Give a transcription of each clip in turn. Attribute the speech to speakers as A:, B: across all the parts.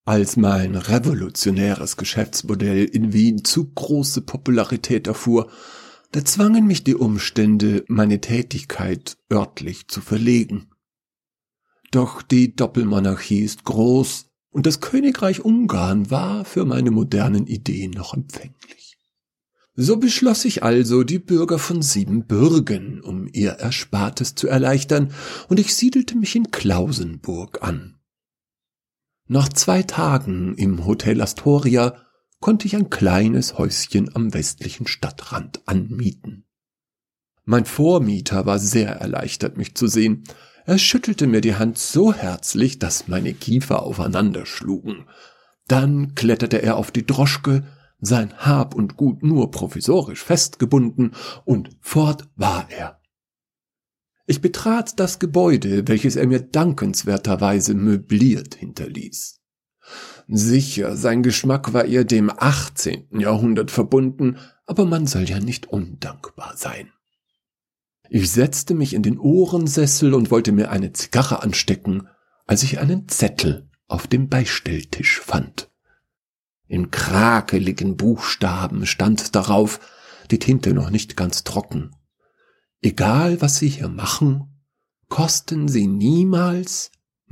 A: Als mein revolutionäres Geschäftsmodell in Wien zu große Popularität erfuhr, da zwangen mich die Umstände, meine Tätigkeit örtlich zu verlegen. Doch die Doppelmonarchie ist groß und das Königreich Ungarn war für meine modernen Ideen noch empfänglich. So beschloss ich also, die Bürger von Siebenbürgen, um ihr Erspartes zu erleichtern, und ich siedelte mich in Klausenburg an. Nach 2 Tagen im Hotel Astoria konnte ich ein kleines Häuschen am westlichen Stadtrand anmieten. Mein Vormieter war sehr erleichtert, mich zu sehen. Er schüttelte mir die Hand so herzlich, dass meine Kiefer aufeinander schlugen. Dann kletterte er auf die Droschke, sein Hab und Gut nur provisorisch festgebunden, und fort war er. Ich betrat das Gebäude, welches er mir dankenswerterweise möbliert hinterließ. Sicher, sein Geschmack war eher dem 18. Jahrhundert verbunden, aber man soll ja nicht undankbar sein. Ich setzte mich in den Ohrensessel und wollte mir eine Zigarre anstecken, als ich einen Zettel auf dem Beistelltisch fand. In krakeligen Buchstaben stand darauf, die Tinte noch nicht ganz trocken: Egal, was Sie hier machen, kosten Sie niemals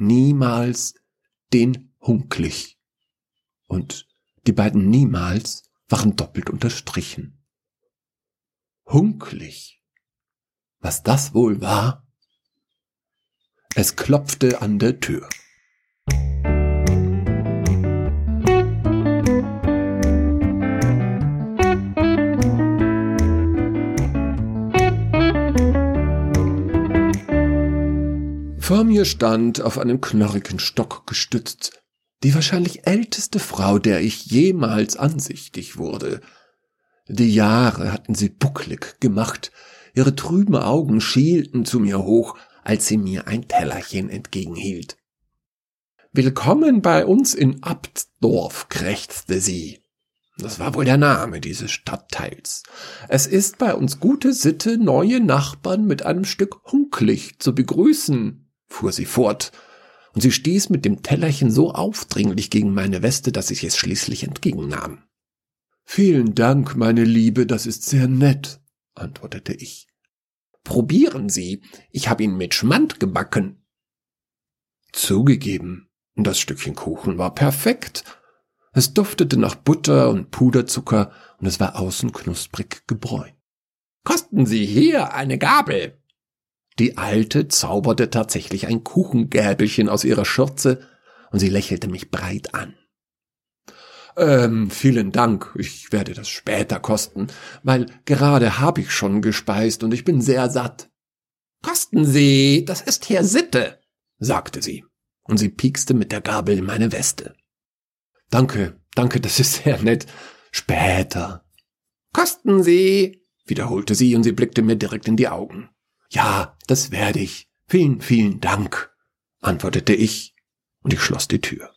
A: den Hunklich. Und die beiden niemals waren doppelt unterstrichen. Hunklich. Was das wohl war? Es klopfte an der Tür. Vor mir stand, auf einen knorrigen Stock gestützt, die wahrscheinlich älteste Frau, der ich jemals ansichtig wurde. Die Jahre hatten sie bucklig gemacht, ihre trüben Augen schielten zu mir hoch, als sie mir ein Tellerchen entgegenhielt. »Willkommen bei uns in Abtdorf«, krächzte sie. Das war wohl der Name dieses Stadtteils. »Es ist bei uns gute Sitte, neue Nachbarn mit einem Stück Hunklich zu begrüßen«, fuhr sie fort, und sie stieß mit dem Tellerchen so aufdringlich gegen meine Weste, dass ich es schließlich entgegennahm. »Vielen Dank, meine Liebe, das ist sehr nett«, antwortete ich. »Probieren Sie, ich habe ihn mit Schmand gebacken.« Zugegeben, das Stückchen Kuchen war perfekt. Es duftete nach Butter und Puderzucker und es war außen knusprig gebräunt. »Kosten Sie hier eine Gabel!« Die Alte zauberte tatsächlich ein Kuchengäbelchen aus ihrer Schürze und sie lächelte mich breit an. Vielen Dank, ich werde das später kosten, weil gerade habe ich schon gespeist und ich bin sehr satt.« »Kosten Sie, das ist hier Sitte«, sagte sie, und sie piekste mit der Gabel in meine Weste. Danke, das ist sehr nett. Später.« »Kosten Sie«, wiederholte sie und sie blickte mir direkt in die Augen. »Ja, das werde ich. Vielen, vielen Dank«, antwortete ich, und ich schloss die Tür.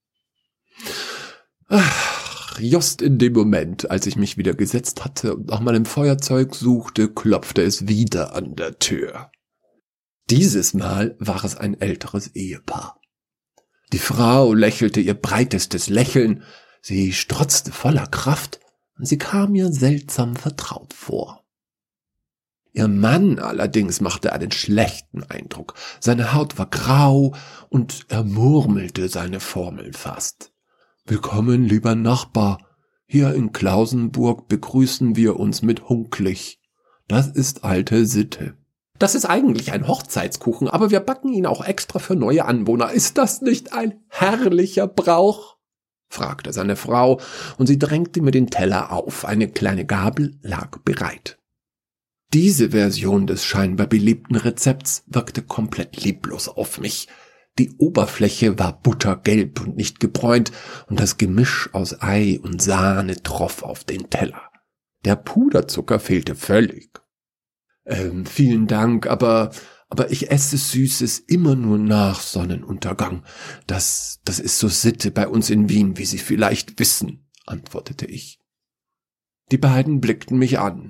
A: Ach, just in dem Moment, als ich mich wieder gesetzt hatte und nach meinem Feuerzeug suchte, klopfte es wieder an der Tür. Dieses Mal war es ein älteres Ehepaar. Die Frau lächelte ihr breitestes Lächeln, sie strotzte voller Kraft und sie kam mir seltsam vertraut vor. Ihr Mann allerdings machte einen schlechten Eindruck. Seine Haut war grau und er murmelte seine Formel fast. »Willkommen, lieber Nachbar. Hier in Klausenburg begrüßen wir uns mit Hunklich. Das ist alte Sitte.« »Das ist eigentlich ein Hochzeitskuchen, aber wir backen ihn auch extra für neue Anwohner. Ist das nicht ein herrlicher Brauch?« fragte seine Frau, und sie drängte mir den Teller auf. Eine kleine Gabel lag bereit. Diese Version des scheinbar beliebten Rezepts wirkte komplett lieblos auf mich. Die Oberfläche war buttergelb und nicht gebräunt, und das Gemisch aus Ei und Sahne troff auf den Teller. Der Puderzucker fehlte völlig. Vielen Dank, aber ich esse Süßes immer nur nach Sonnenuntergang. Das ist so Sitte bei uns in Wien, wie Sie vielleicht wissen«, antwortete ich. Die beiden blickten mich an.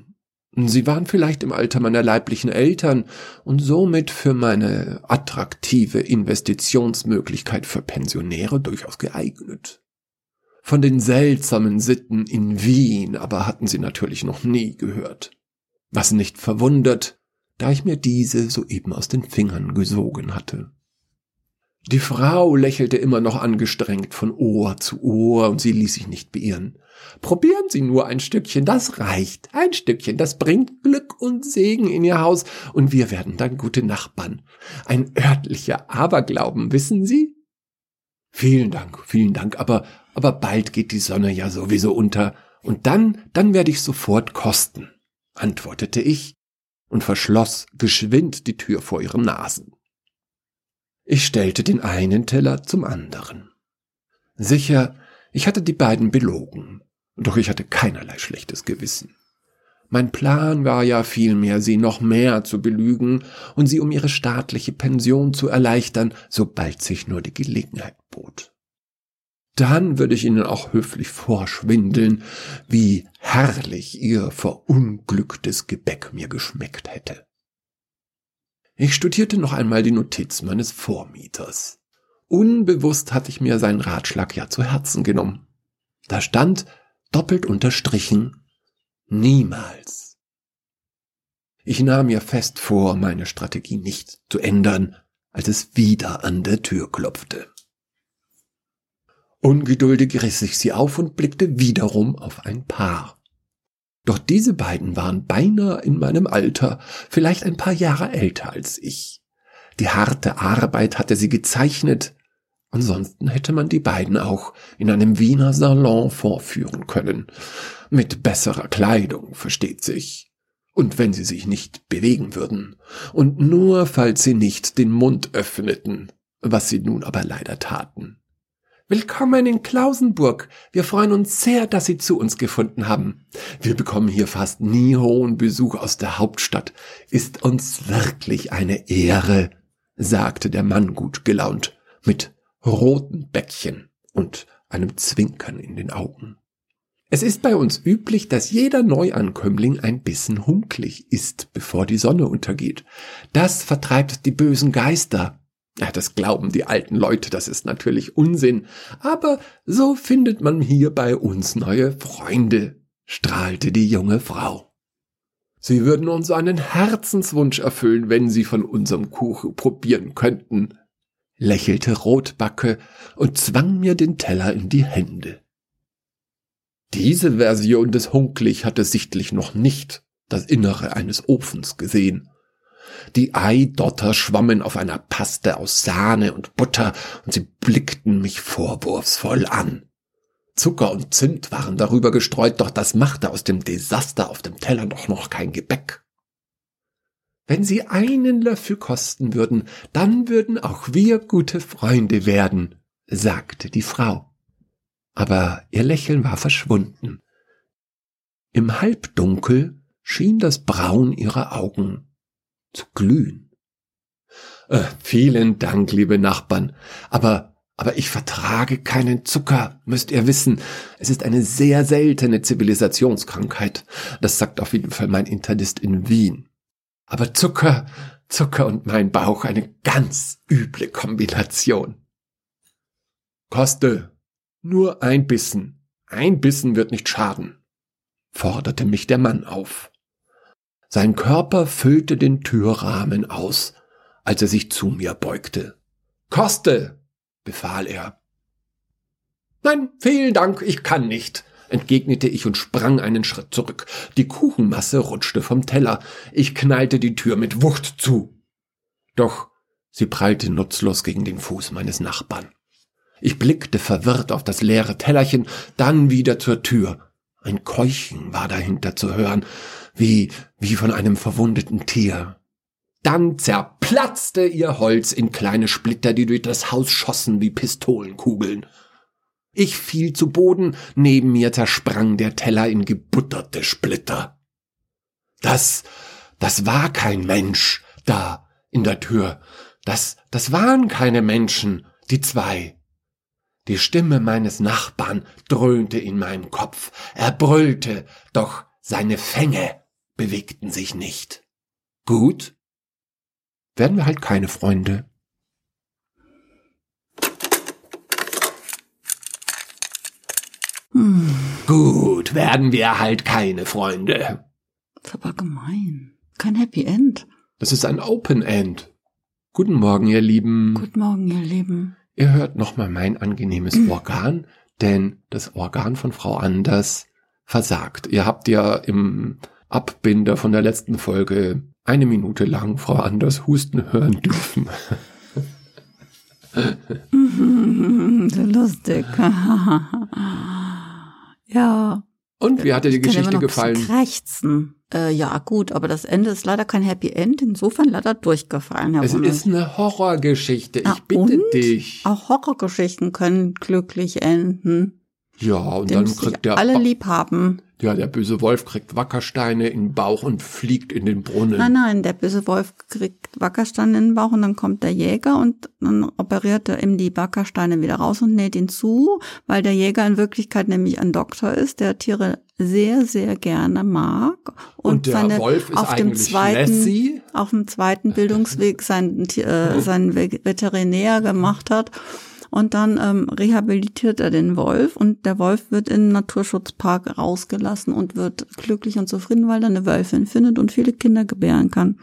A: Sie waren vielleicht im Alter meiner leiblichen Eltern und somit für meine attraktive Investitionsmöglichkeit für Pensionäre durchaus geeignet. Von den seltsamen Sitten in Wien aber hatten sie natürlich noch nie gehört. Was nicht verwundert, da ich mir diese soeben aus den Fingern gesogen hatte. Die Frau lächelte immer noch angestrengt von Ohr zu Ohr und sie ließ sich nicht beirren. »Probieren Sie nur ein Stückchen, das reicht. Ein Stückchen, das bringt Glück und Segen in Ihr Haus und wir werden dann gute Nachbarn. Ein örtlicher Aberglauben, wissen Sie?« Vielen Dank, aber bald geht die Sonne ja sowieso unter und dann werde ich sofort kosten«, antwortete ich und verschloss geschwind die Tür vor ihren Nasen. Ich stellte den einen Teller zum anderen. Sicher, ich hatte die beiden belogen, doch ich hatte keinerlei schlechtes Gewissen. Mein Plan war ja vielmehr, sie noch mehr zu belügen und sie um ihre staatliche Pension zu erleichtern, sobald sich nur die Gelegenheit bot. Dann würde ich ihnen auch höflich vorschwindeln, wie herrlich ihr verunglücktes Gebäck mir geschmeckt hätte. Ich studierte noch einmal die Notiz meines Vormieters. Unbewusst hatte ich mir seinen Ratschlag ja zu Herzen genommen. Da stand, doppelt unterstrichen, niemals. Ich nahm mir fest vor, meine Strategie nicht zu ändern, als es wieder an der Tür klopfte. Ungeduldig riss ich sie auf und blickte wiederum auf ein Paar. Doch diese beiden waren beinahe in meinem Alter, vielleicht ein paar Jahre älter als ich. Die harte Arbeit hatte sie gezeichnet, ansonsten hätte man die beiden auch in einem Wiener Salon vorführen können. Mit besserer Kleidung, versteht sich. Und wenn sie sich nicht bewegen würden. Und nur falls sie nicht den Mund öffneten, was sie nun aber leider taten. »Willkommen in Klausenburg. Wir freuen uns sehr, dass Sie zu uns gefunden haben. Wir bekommen hier fast nie hohen Besuch aus der Hauptstadt. Ist uns wirklich eine Ehre«, sagte der Mann gut gelaunt, mit roten Bäckchen und einem Zwinkern in den Augen. »Es ist bei uns üblich, dass jeder Neuankömmling ein bisschen hunklig ist, bevor die Sonne untergeht. Das vertreibt die bösen Geister.« Ja, das glauben die alten Leute, das ist natürlich Unsinn, aber so findet man hier bei uns neue Freunde, strahlte die junge Frau. Sie würden uns einen Herzenswunsch erfüllen, wenn Sie von unserem Kuchen probieren könnten, lächelte Rotbacke und zwang mir den Teller in die Hände. Diese Version des Hunklig hatte sichtlich noch nicht das Innere eines Ofens gesehen. Die Eidotter schwammen auf einer Paste aus Sahne und Butter und sie blickten mich vorwurfsvoll an. Zucker und Zimt waren darüber gestreut, doch das machte aus dem Desaster auf dem Teller doch noch kein Gebäck. »Wenn Sie einen Löffel kosten würden, dann würden auch wir gute Freunde werden«, sagte die Frau. Aber ihr Lächeln war verschwunden. Im Halbdunkel schien das Braun ihrer Augen zu glühen. »Vielen Dank, liebe Nachbarn, aber ich vertrage keinen Zucker, müsst ihr wissen. Es ist eine sehr seltene Zivilisationskrankheit. Das sagt auf jeden Fall mein Internist in Wien. Aber Zucker und mein Bauch, eine ganz üble Kombination.« »Koste, nur ein Bissen. Ein Bissen wird nicht schaden«, forderte mich der Mann auf. Sein Körper füllte den Türrahmen aus, als er sich zu mir beugte. »Koste«, befahl er. »Nein, vielen Dank, ich kann nicht«, entgegnete ich und sprang einen Schritt zurück. Die Kuchenmasse rutschte vom Teller. Ich knallte die Tür mit Wucht zu. Doch sie prallte nutzlos gegen den Fuß meines Nachbarn. Ich blickte verwirrt auf das leere Tellerchen, dann wieder zur Tür. Ein Keuchen war dahinter zu hören, wie von einem verwundeten Tier. Dann zerplatzte ihr Holz in kleine Splitter, die durch das Haus schossen wie Pistolenkugeln. Ich fiel zu Boden, neben mir zersprang der Teller in gebutterte Splitter. Das war kein Mensch, da, in der Tür. Das waren keine Menschen, die zwei. Die Stimme meines Nachbarn dröhnte in meinem Kopf. Er brüllte, doch seine Fänge bewegten sich nicht. Gut, werden wir halt keine Freunde. Gut, werden wir halt keine Freunde.
B: Das ist aber gemein. Kein Happy End.
A: Das ist ein Open End. Guten Morgen, ihr Lieben.
B: Guten Morgen, ihr Lieben.
A: Ihr hört nochmal mein angenehmes Organ, denn das Organ von Frau Anders versagt. Ihr habt ja im Abbinder von der letzten Folge 1 Minute lang Frau Anders husten hören dürfen.
B: So lustig. Ja.
A: Und wie hat dir die Geschichte gefallen?
B: Krächzen. Ja, gut, aber das Ende ist leider kein Happy End, insofern leider durchgefallen, Herr
A: Es
B: Wunderlich.
A: ist eine Horrorgeschichte,
B: Ah,
A: ich bitte
B: und?
A: dich.
B: Auch Horrorgeschichten können glücklich enden.
A: Ja, und
B: Den
A: dann
B: müssen sich
A: kriegt der
B: alle lieb haben.
A: Ja, der böse Wolf kriegt Wackersteine in den Bauch und fliegt in den Brunnen.
B: Nein, der böse Wolf kriegt Wackersteine in den Bauch und dann kommt der Jäger und dann operiert er ihm die Wackersteine wieder raus und näht ihn zu, weil der Jäger in Wirklichkeit nämlich ein Doktor ist, der Tiere sehr, sehr gerne mag.
A: Und der Wolf ist eigentlich Lassie.
B: Auf dem zweiten Bildungsweg seinen Veterinär gemacht hat. Und dann rehabilitiert er den Wolf und der Wolf wird im Naturschutzpark rausgelassen und wird glücklich und zufrieden, weil er eine Wölfin findet und viele Kinder gebären kann.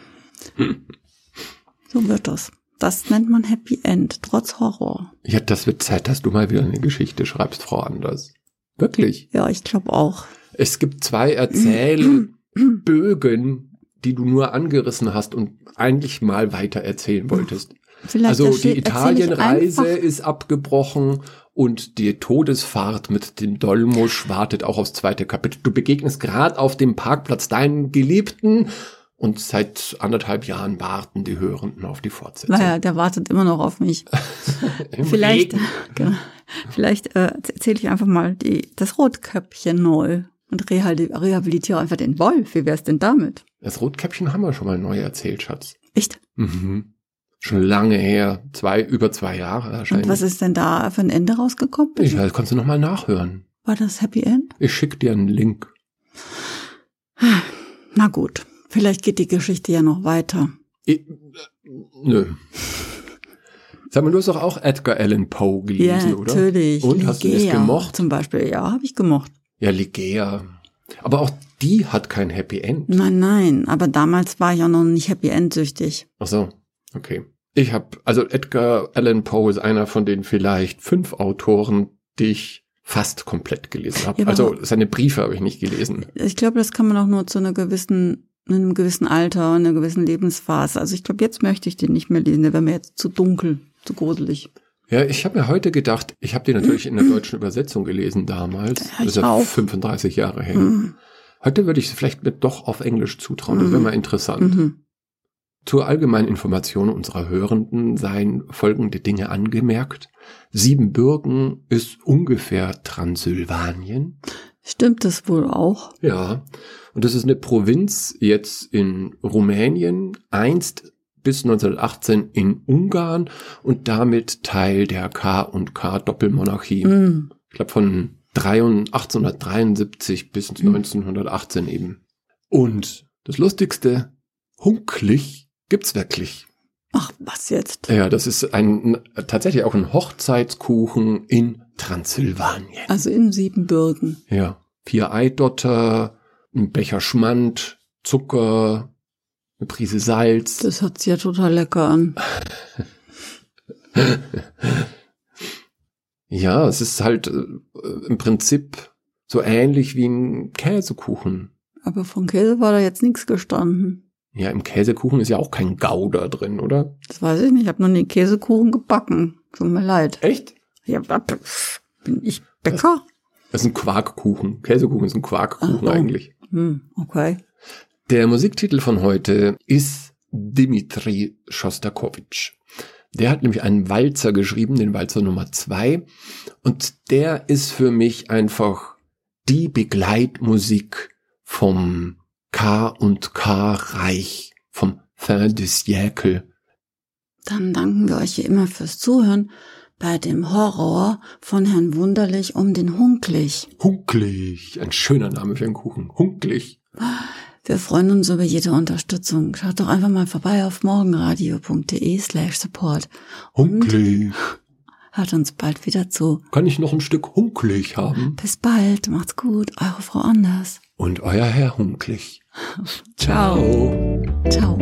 B: So wird das. Das nennt man Happy End, trotz Horror.
A: Ja, das wird Zeit, dass du mal wieder eine Geschichte schreibst, Frau Anders. Wirklich.
B: Ja, ich glaube auch.
A: Es gibt 2 Erzählbögen, die du nur angerissen hast und eigentlich mal weiter erzählen wolltest.
B: Vielleicht
A: also die Italienreise ist abgebrochen und die Todesfahrt mit dem Dolmusch wartet auch aufs 2. Kapitel. Du begegnest gerade auf dem Parkplatz deinen Geliebten und seit 1,5 Jahren warten die Hörenden auf die Fortsetzung.
B: Naja, der wartet immer noch auf mich. Vielleicht erzähle ich einfach mal das Rotkäppchen neu und rehabilitiere einfach den Wolf. Wie wär's denn damit?
A: Das Rotkäppchen haben wir schon mal neu erzählt, Schatz.
B: Echt?
A: Mhm. Schon lange her, über 2 Jahre wahrscheinlich.
B: Und was ist denn da für ein Ende rausgekommen?
A: Ich weiß, kannst du noch mal nachhören.
B: War das Happy End?
A: Ich schick dir einen Link.
B: Na gut, vielleicht geht die Geschichte ja noch weiter.
A: Nö. Sag mal, du hast doch auch Edgar Allan Poe gelesen, oder?
B: Ja, natürlich.
A: Und hast du das gemocht?
B: Zum Beispiel, ja, habe ich gemocht.
A: Ja, Ligeia. Aber auch die hat kein Happy End.
B: Nein, aber damals war ich auch noch nicht Happy End-süchtig.
A: Ach so, okay. Edgar Allan Poe ist einer von den vielleicht 5 Autoren, die ich fast komplett gelesen habe.
B: Ja,
A: also seine Briefe habe ich nicht gelesen.
B: Ich glaube, das kann man auch nur zu einem gewissen Alter, einer gewissen Lebensphase. Also ich glaube, jetzt möchte ich den nicht mehr lesen. Der wäre mir jetzt zu dunkel, zu gruselig.
A: Ja, ich habe mir heute gedacht, ich habe den natürlich in der deutschen Übersetzung gelesen damals.
B: Ja,
A: das ist ja 35 Jahre her. Heute würde ich es vielleicht doch auf Englisch zutrauen. Das wäre mal interessant. Zur allgemeinen Information unserer Hörenden seien folgende Dinge angemerkt. Siebenbürgen ist ungefähr Transsilvanien.
B: Stimmt das wohl auch?
A: Ja, und das ist eine Provinz jetzt in Rumänien, einst bis 1918 in Ungarn und damit Teil der K&K Doppelmonarchie. Ich glaube von 1873 bis 1918 eben. Und das Lustigste, Hunklich gibt's wirklich.
B: Ach, was jetzt?
A: Ja, das ist tatsächlich auch ein Hochzeitskuchen in Transsilvanien.
B: Also in Siebenbürgen.
A: Ja, 4 Eidotter, ein Becher Schmand, Zucker, eine Prise Salz.
B: Das hört sich ja total lecker an.
A: Ja, es ist halt im Prinzip so ähnlich wie ein Käsekuchen.
B: Aber von Käse war da jetzt nichts gestanden.
A: Ja, im Käsekuchen ist ja auch kein Gouda drin, oder?
B: Das weiß ich nicht. Ich habe noch nie Käsekuchen gebacken. Tut mir leid.
A: Echt?
B: Ja, bin ich Bäcker?
A: Das ist ein Quarkkuchen. Käsekuchen ist ein Quarkkuchen eigentlich.
B: Okay.
A: Der Musiktitel von heute ist Dmitri Schostakowitsch. Der hat nämlich einen Walzer geschrieben, den Walzer Nummer 2. Und der ist für mich einfach die Begleitmusik vom K&K-Reich, vom Fin de siècle.
B: Dann danken wir euch wie immer fürs Zuhören bei dem Horror von Herrn Wunderlich um den Hunklich.
A: Hunklich, ein schöner Name für einen Kuchen. Hunklich.
B: Wir freuen uns über jede Unterstützung. Schaut doch einfach mal vorbei auf morgenradio.de/support.
A: Hunkelig.
B: Hört uns bald wieder zu.
A: Kann ich noch ein Stück Hunkelig haben?
B: Bis bald, macht's gut, eure Frau Anders.
A: Und euer Herr Hunkelig.
B: Ciao. Ciao.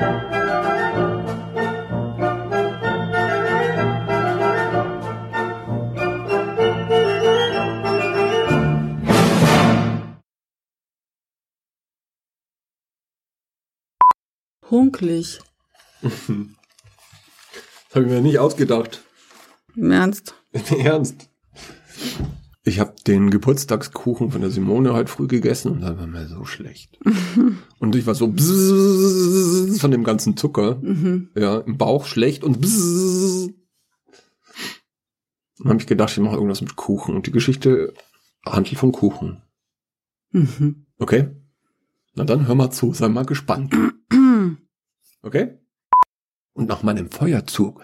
B: Hunkelig.
A: Das habe ich mir nicht ausgedacht.
B: Im Ernst?
A: Im Ernst. Ich habe den Geburtstagskuchen von der Simone heute früh gegessen und da war mir so schlecht. Und ich war so bzzz von dem ganzen Zucker. Ja, im Bauch schlecht und bzzz. Dann habe ich gedacht, ich mache irgendwas mit Kuchen. Und die Geschichte handelt vom Kuchen. Okay? Na dann hör mal zu, sei mal gespannt. Okay? Und nach meinem Feuerzug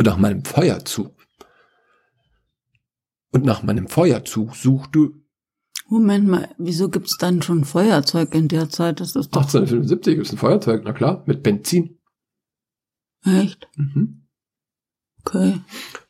A: suchte...
B: Moment mal, wieso gibt's dann schon Feuerzeug in der Zeit? Das ist doch...
A: 1875 gibt's ein Feuerzeug, na klar, mit Benzin.
B: Echt? Okay.